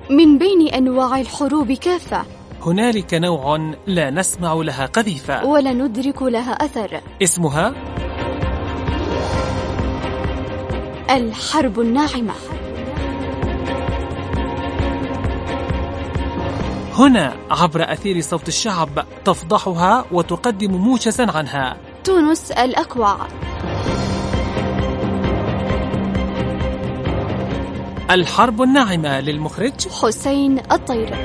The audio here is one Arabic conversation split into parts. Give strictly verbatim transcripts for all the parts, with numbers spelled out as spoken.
من بين أنواع الحروب كافة هنالك نوع لا نسمع لها قذيفة ولا ندرك لها أثر، اسمها الحرب الناعمة. هنا عبر أثير صوت الشعب تفضحها وتقدم موجزا عنها تونس الأكوع. الحرب الناعمة للمخرج حسين الطير.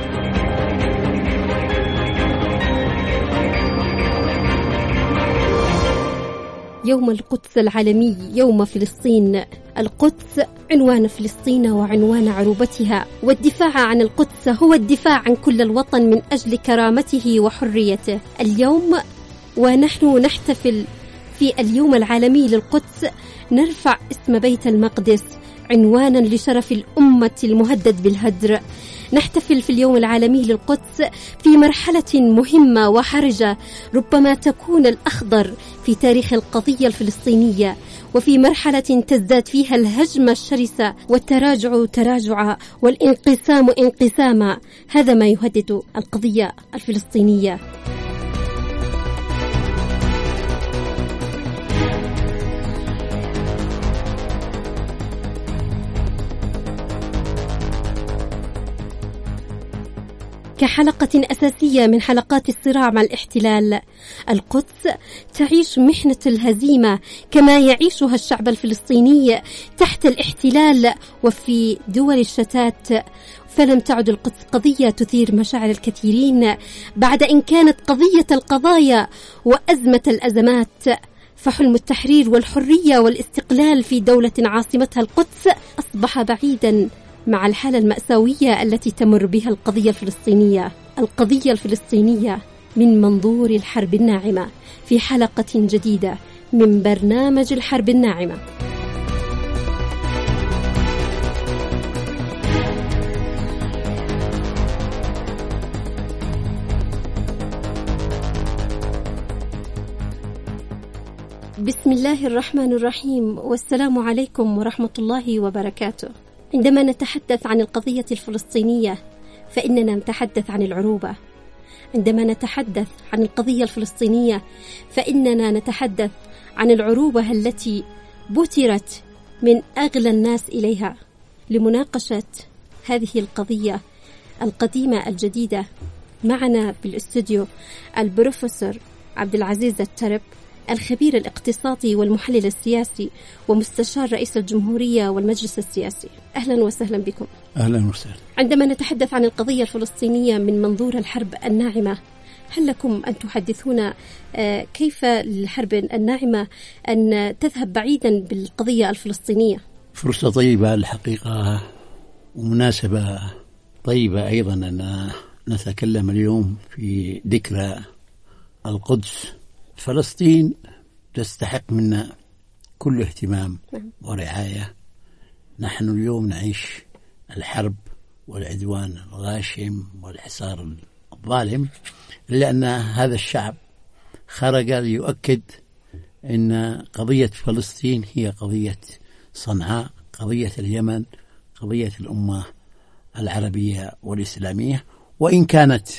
يوم القدس العالمي، يوم فلسطين. القدس عنوان فلسطين وعنوان عروبتها، والدفاع عن القدس هو الدفاع عن كل الوطن من أجل كرامته وحريته. اليوم ونحن نحتفل في اليوم العالمي للقدس نرفع اسم بيت المقدس عنوانا لشرف الأمة المهدد بالهدر. نحتفل في اليوم العالمي للقدس في مرحلة مهمة وحرجة ربما تكون الأخضر في تاريخ القضية الفلسطينية، وفي مرحلة تزداد فيها الهجمة الشرسة والتراجع تراجعا والانقسام انقساما. هذا ما يهدد القضية الفلسطينية. كحلقة أساسية من حلقات الصراع مع الاحتلال، القدس تعيش محنة الهزيمة كما يعيشها الشعب الفلسطيني تحت الاحتلال وفي دول الشتات. فلم تعد القدس قضية تثير مشاعر الكثيرين بعد إن كانت قضية القضايا وأزمة الأزمات. فحلم التحرير والحرية والاستقلال في دولة عاصمتها القدس أصبح بعيداً مع الحالة المأساوية التي تمر بها القضية الفلسطينية. القضية الفلسطينية من منظور الحرب الناعمة في حلقة جديدة من برنامج الحرب الناعمة. بسم الله الرحمن الرحيم، والسلام عليكم ورحمة الله وبركاته. عندما نتحدث عن القضية الفلسطينية فإننا نتحدث عن العروبة. عندما نتحدث عن القضية الفلسطينية فإننا نتحدث عن العروبة التي بترت من أغلى الناس إليها. لمناقشة هذه القضية القديمة الجديدة معنا بالاستوديو البروفيسور عبد العزيز الترب، الخبير الاقتصادي والمحلل السياسي ومستشار رئيس الجمهورية والمجلس السياسي. أهلا وسهلا بكم. أهلا وسهلا. عندما نتحدث عن القضية الفلسطينية من منظور الحرب الناعمة، هل لكم أن تحدثونا كيف الحرب الناعمة أن تذهب بعيدا بالقضية الفلسطينية؟ فرصة طيبة الحقيقة ومناسبة طيبة أيضا أن نتكلم اليوم في ذكرى القدس. فلسطين تستحق منا كل اهتمام ورعاية. نحن اليوم نعيش الحرب والعدوان الغاشم والحصار الظالم، إلا أن هذا الشعب خرج ليؤكد أن قضية فلسطين هي قضية صنعاء، قضية اليمن، قضية الأمة العربية والإسلامية. وإن كانت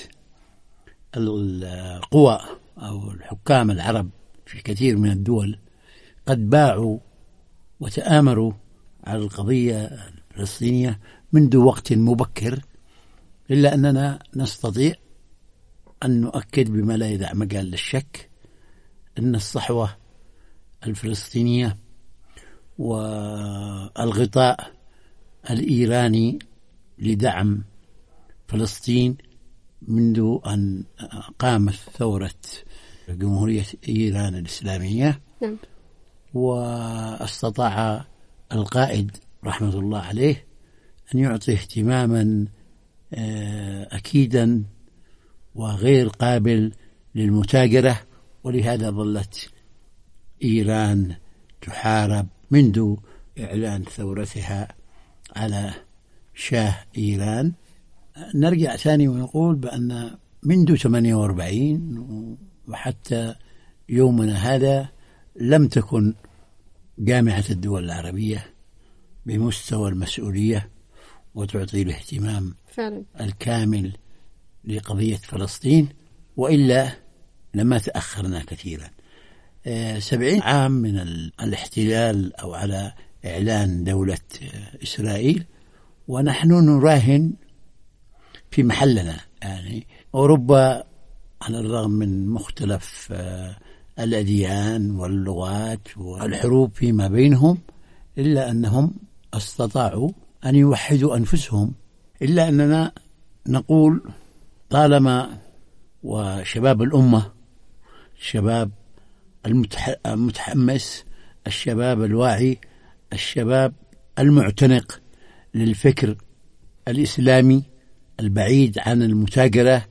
القوى أو الحكام العرب في كثير من الدول قد باعوا وتآمروا على القضية الفلسطينية منذ وقت مبكر، إلا أننا نستطيع أن نؤكد بما لا يدع مجال للشك أن الصحوة الفلسطينية والغطاء الإيراني لدعم فلسطين منذ أن قامت ثورة جمهورية إيران الإسلامية، نعم. واستطاع القائد رحمة الله عليه أن يعطي اهتماما أكيدا وغير قابل للمتاجرة، ولهذا ظلت إيران تحارب منذ إعلان ثورتها على شاه إيران. نرجع ثاني ونقول بأن منذ ثمانية وأربعين وحتى يومنا هذا لم تكن جامعة الدول العربية بمستوى المسؤولية وتعطي الاهتمام فعلا. الكامل لقضية فلسطين، وإلا لما تأخرنا كثيرا. سبعين عام من الاحتلال أو على إعلان دولة إسرائيل ونحن نراهن في محلنا. يعني أوروبا على الرغم من مختلف الأديان واللغات والحروب فيما بينهم، إلا أنهم استطاعوا أن يوحدوا أنفسهم. إلا أننا نقول طالما وشباب الأمة، الشباب المتحمس، الشباب الواعي، الشباب المعتنق للفكر الإسلامي البعيد عن المتاجرة،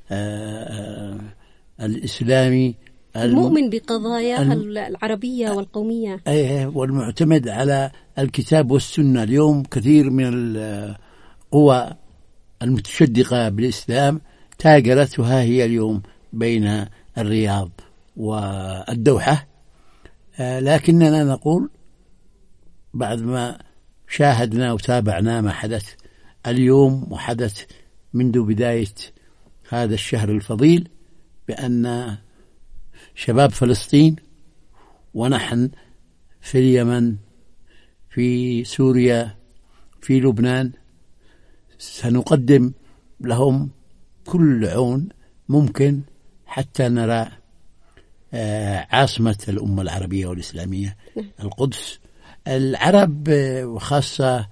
الإسلامي المؤمن بقضاياها العربية والقومية، والمعتمد على الكتاب والسنة. اليوم كثير من القوى المتشدقة بالإسلام تاجرت، وها هي اليوم بين الرياض والدوحة. لكننا نقول بعد ما شاهدنا وتابعنا ما حدث اليوم وحدث منذ بداية هذا الشهر الفضيل، بأن شباب فلسطين ونحن في اليمن، في سوريا، في لبنان، سنقدم لهم كل عون ممكن حتى نرى عاصمة الأمة العربية والإسلامية القدس. العرب وخاصة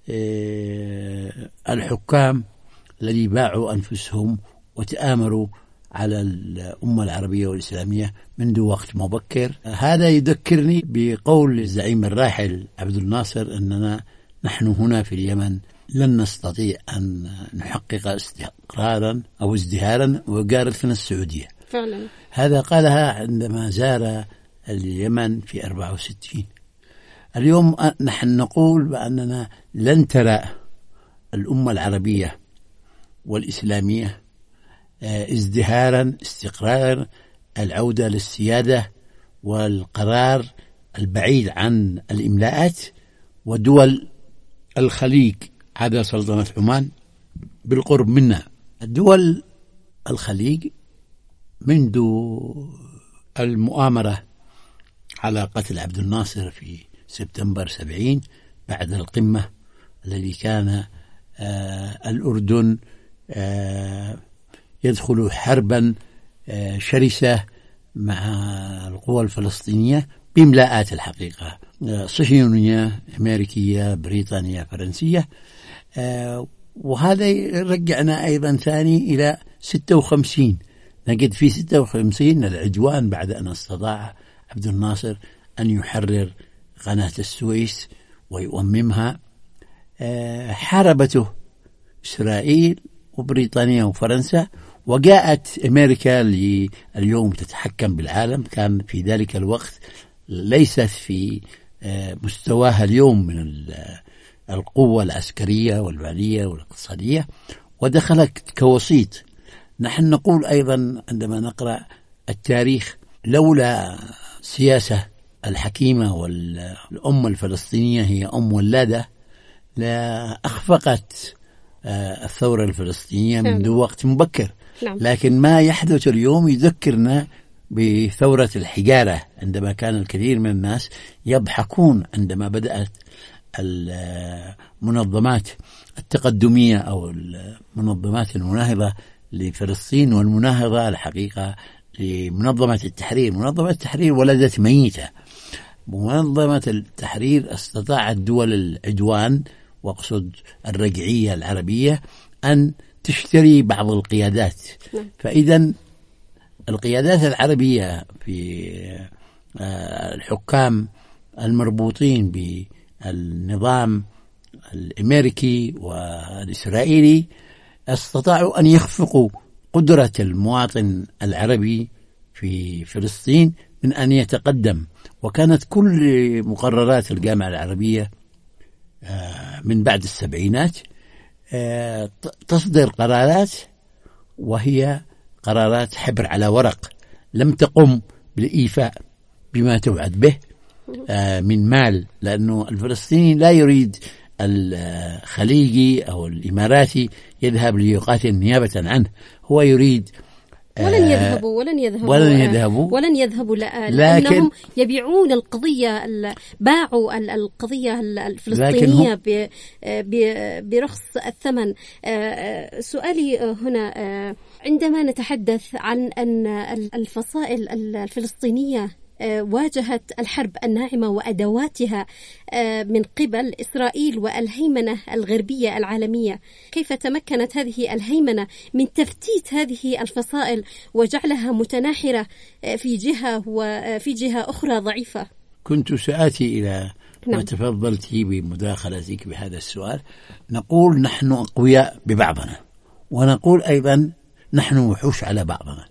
الحكام الذي باعوا أنفسهم وتآمروا على الأمة العربية والإسلامية منذ وقت مبكر. هذا يذكرني بقول الزعيم الراحل عبد الناصر أننا نحن هنا في اليمن لن نستطيع أن نحقق استقرارا أو ازدهارا وقالت لنا السعودية. فعلا. هذا قالها عندما زار اليمن في أربعة وستين. اليوم نحن نقول بأننا لن ترى الأمة العربية والإسلامية ازدهارا، استقرارا، العودة للسيادة والقرار البعيد عن الإملاءات. ودول الخليج عدا سلطنة عمان بالقرب منا، الدول الخليج منذ المؤامرة على قتل عبد الناصر في سبتمبر سبعين بعد القمة الذي كان آه الأردن آه يدخل حربا آه شرسة مع القوى الفلسطينية بإملاءات الحقيقة، آه صهيونية، أمريكية، بريطانية، فرنسية. آه وهذا يرجعنا أيضا ثاني إلى ستة وخمسين. نجد في ستة وخمسين العدوان بعد أن استطاع عبد الناصر أن يحرر قناة السويس ويؤممها. آه حاربته إسرائيل وبريطانيا وفرنسا، وجاءت أمريكا اللي اليوم تتحكم بالعالم. كان في ذلك الوقت ليست في آه مستواها اليوم من القوة العسكرية والمالية والاقتصادية، ودخلت كوسيط. نحن نقول أيضا عندما نقرأ التاريخ لولا سياسة الحكيمة والأمة الفلسطينية هي أم ولادة لا أخفقت الثورة الفلسطينية منذ وقت مبكر. لكن ما يحدث اليوم يذكرنا بثورة الحجارة، عندما كان الكثير من الناس يضحكون عندما بدأت المنظمات التقدمية أو المنظمات المناهضة لفلسطين والمناهضة الحقيقة لمنظمة التحرير. منظمة التحرير ولدت ميتة. منظمة التحرير استطاعت دول العدوان، واقصد الرجعية العربية، أن تشتري بعض القيادات. فإذا القيادات العربية في الحكام المربوطين بالنظام الأمريكي والإسرائيلي استطاعوا أن يخفقوا قدرة المواطن العربي في فلسطين من أن يتقدم. وكانت كل مقررات الجامعة العربية من بعد السبعينات تصدر قرارات وهي قرارات حبر على ورق، لم تقم بالإيفاء بما توعد به من مال، لأنه الفلسطيني لا يريد الخليجي أو الإماراتي يذهب ليقاتل نيابة عنه. هو يريد ولن يذهبوا ولن يذهبوا ولن يذهبوا ولن يذهبوا لأنهم يبيعون القضية، باعوا القضية الفلسطينية برخص الثمن. سؤالي هنا، عندما نتحدث عن أن الفصائل الفلسطينية واجهت الحرب الناعمة وأدواتها من قبل إسرائيل والهيمنة الغربية العالمية، كيف تمكنت هذه الهيمنة من تفتيت هذه الفصائل وجعلها متناحرة في جهة وفي جهة أخرى ضعيفة؟ كنت سآتي إلى ما تفضلت بمداخلتك بهذا السؤال. نقول نحن أقوياء ببعضنا، ونقول أيضا نحن وحوش على بعضنا.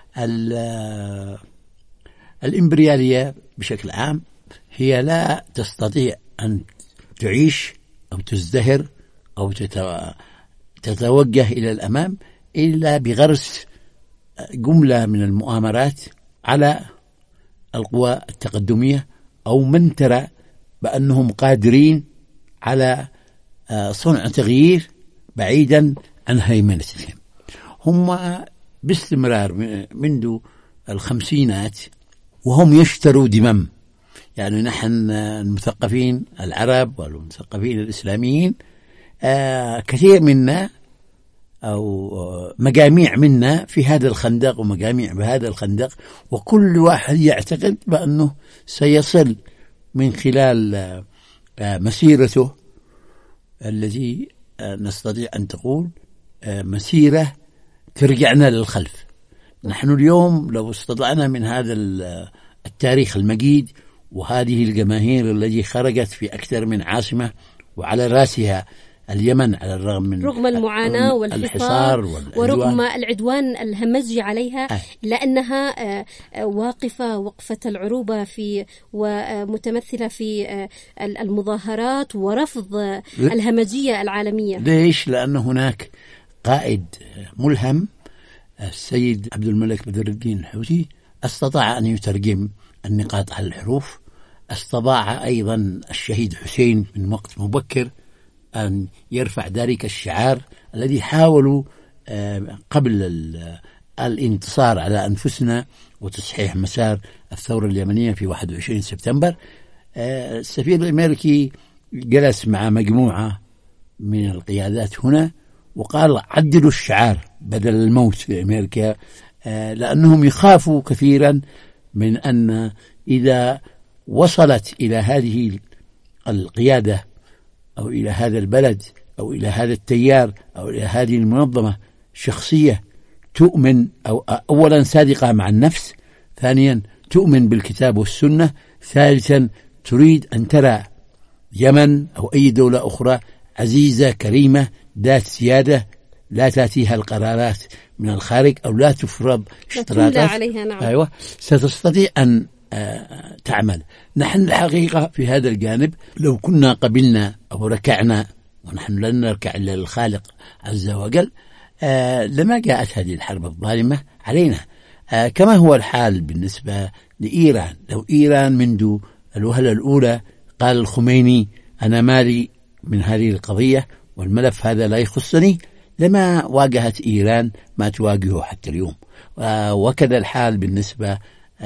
الإمبريالية بشكل عام هي لا تستطيع أن تعيش أو تزدهر أو تتوجه إلى الأمام إلا بغرس جملة من المؤامرات على القوى التقدمية أو من ترى بأنهم قادرين على صنع تغيير بعيدا عن هيمنتهم. هم باستمرار منذ الخمسينات وهم يشتروا دمم. يعني نحن المثقفين العرب والمثقفين الإسلاميين آه كثير منا أو مجاميع منا في هذا الخندق ومجاميع بهذا الخندق، وكل واحد يعتقد بأنه سيصل من خلال آه مسيرته التي آه نستطيع أن تقول آه مسيرة ترجعنا للخلف. نحن اليوم لو استطعنا من هذا التاريخ المجيد وهذه الجماهير التي خرجت في أكثر من عاصمة وعلى رأسها اليمن على الرغم من رغم المعاناة والحصار ورغم العدوان الهمجي عليها، لأنها واقفة وقفة العروبة في ومتمثلة في المظاهرات ورفض الهمجية العالمية. ليش؟ لأن هناك قائد ملهم السيد عبد الملك بدر الدين الحوثي استطاع أن يترجم النقاط على الحروف. استطاع أيضا الشهيد حسين من وقت مبكر أن يرفع ذلك الشعار الذي حاولوا قبل الانتصار على أنفسنا وتصحيح مسار الثورة اليمنية في واحد وعشرين سبتمبر. السفير الأمريكي جلس مع مجموعة من القيادات هنا وقال عدلوا الشعار بدل الموت في أمريكا، لأنهم يخافوا كثيرا من أن إذا وصلت إلى هذه القيادة أو إلى هذا البلد أو إلى هذا التيار أو إلى هذه المنظمة شخصية تؤمن أو أولا صادقة مع النفس، ثانيا تؤمن بالكتاب والسنة، ثالثا تريد أن ترى يمن أو أي دولة أخرى عزيزة كريمة ذات سيادة لا تأتيها القرارات من الخارج أو لا تفرض اشتراطات عليها. نعم. أيوة ستستطيع أن آه تعمل. نحن الحقيقة في هذا الجانب لو كنا قبلنا أو ركعنا، ونحن لن نركع إلا للخالق عز وجل، آه لما جاءت هذه الحرب الظالمة علينا. آه كما هو الحال بالنسبة لإيران. لو إيران منذ الوهلة الأولى قال الخميني أنا مالي من هذه القضية والملف هذا لا يخصني، لما واجهت إيران ما تواجهه حتى اليوم. وكذا الحال بالنسبة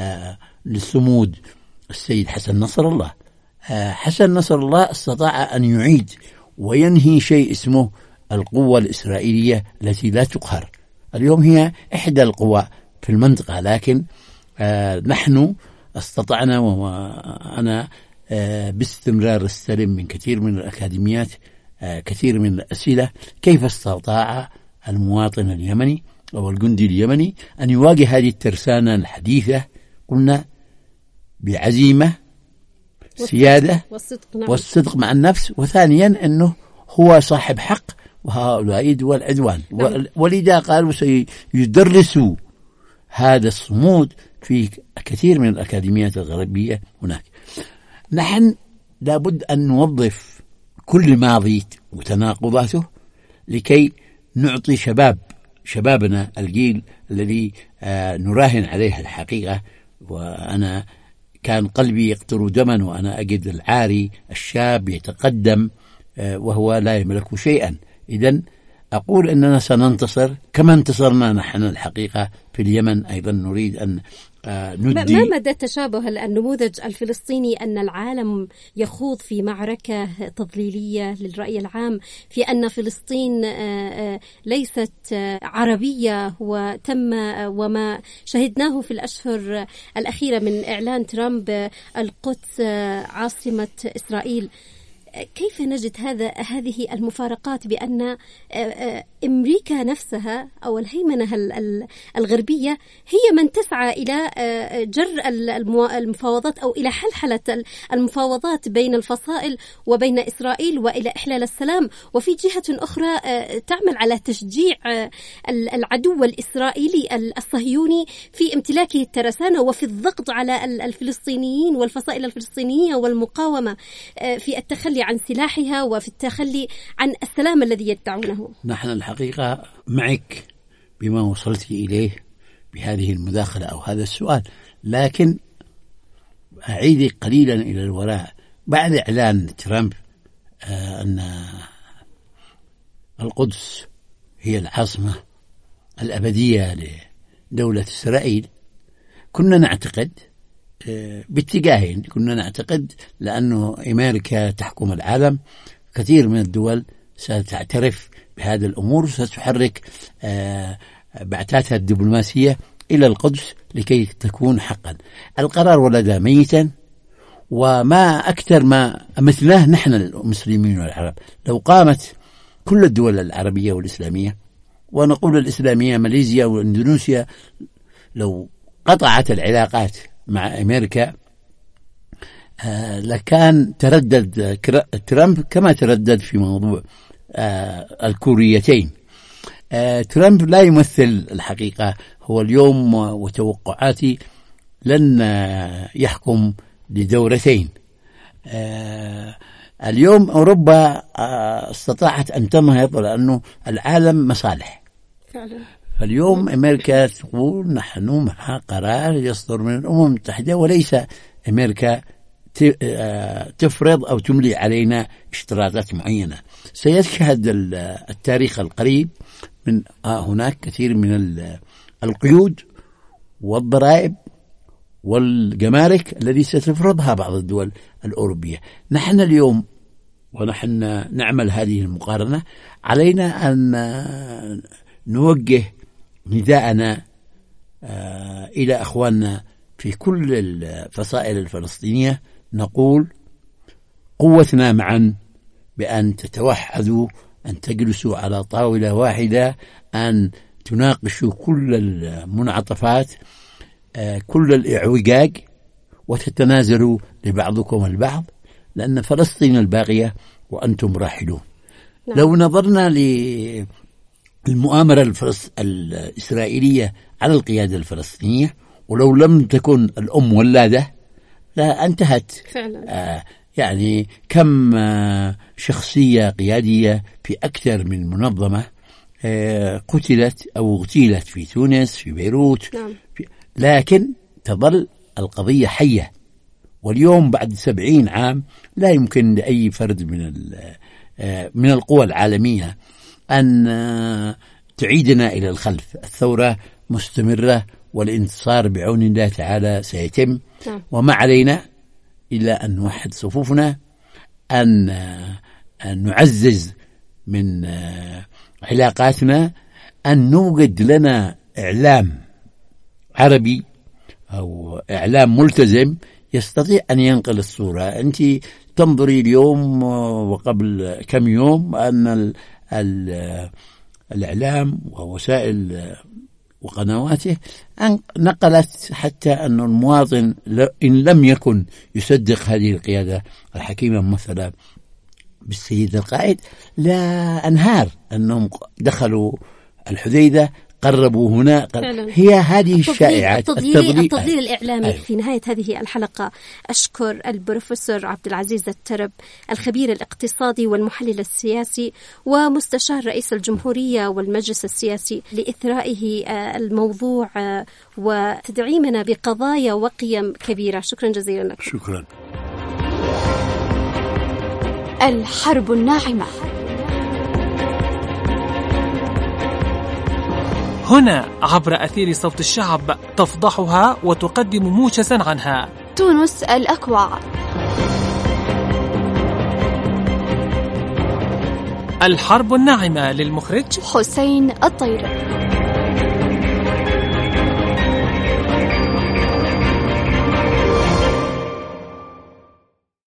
للصمود السيد حسن نصر الله. حسن نصر الله استطاع أن يعيد وينهي شيء اسمه القوة الإسرائيلية التي لا تقهر. اليوم هي إحدى القوى في المنطقة، لكن نحن استطعنا، وأنا باستمرار استلم من كثير من الأكاديميات كثير من الأسئلة كيف استطاع المواطن اليمني أو الجندي اليمني أن يواجه هذه الترسانة الحديثة. قلنا بعزيمة، سيادة، والصدق, نعم. والصدق مع النفس، وثانيا أنه هو صاحب حق وهؤلاء دول عدوان. نعم. ولذا قالوا سيدرسوا هذا الصمود في كثير من الأكاديميات الغربية هناك. نحن لابد أن نوظف كل ماضي وتناقضاته لكي نعطي شباب شبابنا الجيل الذي آه نراهن عليه الحقيقة. وأنا كان قلبي يقطر دما وأنا أجد العاري الشاب يتقدم وهو لا يملك شيئا. إذن أقول أننا سننتصر كما انتصرنا نحن الحقيقة في اليمن. أيضا نريد أن ندي ما مدى تشابه النموذج الفلسطيني أن العالم يخوض في معركة تضليلية للرأي العام في أن فلسطين ليست عربية، وتم وما شهدناه في الأشهر الأخيرة من إعلان ترامب القدس عاصمة إسرائيل؟ كيف نجد هذا هذه المفارقات بأن أمريكا نفسها أو الهيمنة الغربية هي من تسعى إلى جر المفاوضات أو إلى حلحلة المفاوضات بين الفصائل وبين إسرائيل وإلى إحلال السلام، وفي جهة أخرى تعمل على تشجيع العدو الإسرائيلي الصهيوني في امتلاكه الترسانة وفي الضغط على الفلسطينيين والفصائل الفلسطينية والمقاومة في التخلي عن سلاحها وفي التخلي عن السلام الذي يدعونه؟ نحن الحقيقة معك بما وصلت إليه بهذه المداخلة أو هذا السؤال، لكن أعيد قليلا إلى الوراء. بعد إعلان ترامب أن القدس هي العاصمة الأبدية لدولة إسرائيل، كنا نعتقد باتجاهين. كنا نعتقد لأنه أمريكا تحكم العالم، كثير من الدول ستعترف بهذه الأمور وستحرك بعثاتها الدبلوماسية إلى القدس لكي تكون حقا. القرار ولد ميتا، وما أكثر ما مثله نحن المسلمين والعرب. لو قامت كل الدول العربية والإسلامية، ونقول الإسلامية ماليزيا وإندونيسيا، لو قطعت العلاقات مع أمريكا آه لكان تردد ترامب كما تردد في موضوع آه الكوريتين. آه ترامب لا يمثل الحقيقة. هو اليوم وتوقعاتي لن يحكم لدورتين. آه اليوم أوروبا آه استطاعت أن تنهض لأنه العالم مصالح فعلا. فاليوم أمريكا تقول نحن مع قرار يصدر من الأمم المتحدة، وليس أمريكا تفرض أو تملي علينا اشتراطات معينة. سيشهد التاريخ القريب من هناك كثير من القيود والضرائب والجمارك الذي ستفرضها بعض الدول الأوروبية. نحن اليوم ونحن نعمل هذه المقارنة، علينا أن نوجه نداءنا إلى أخواننا في كل الفصائل الفلسطينية، نقول قوتنا معا بأن تتوحدوا، أن تجلسوا على طاولة واحدة، أن تناقشوا كل المنعطفات، كل الإعوجاج، وتتنازلوا لبعضكم البعض، لأن فلسطين الباقية وأنتم راحلون. نعم. لو نظرنا للمؤامرة الفلس... الإسرائيلية على القيادة الفلسطينية، ولو لم تكن الأم ولادة لا انتهت فعلا. آه يعني كم آه شخصية قيادية في أكثر من منظمة آه قتلت أو اغتيلت في تونس، في بيروت. نعم. في... لكن تظل القضية حية. واليوم بعد سبعين عام لا يمكن لأي فرد من آه من القوى العالمية أن آه تعيدنا إلى الخلف. الثورة مستمرة، والانتصار بعون الله تعالى سيتم. نعم. وما علينا إلا أن نوحد صفوفنا، أن, أن نعزز من علاقاتنا، أن نوجد لنا إعلام عربي أو إعلام ملتزم يستطيع أن ينقل الصورة. أنت تنظري اليوم وقبل كم يوم أن ال ال الإعلام ووسائل وقنواته نقلت حتى أن المواطن إن لم يكن يصدق هذه القيادة الحكيمة مثلا بالسيد القائد، لا أنهار أنهم دخلوا الحديدة، قربوا هنا. هي هذه الشائعات التضليل, التضليل الإعلامي. أيوه. في نهاية هذه الحلقة أشكر البروفيسور عبد العزيز الترب، الخبير الاقتصادي والمحلل السياسي ومستشار رئيس الجمهورية والمجلس السياسي، لإثرائه الموضوع وتدعيمنا بقضايا وقيم كبيرة. شكرا جزيلا لكم. شكرا. الحرب الناعمة. هنا عبر أثير صوت الشعب تفضحها وتقدم موجزا عنها تونس الأكوع. الحرب الناعمة للمخرج حسين الطير.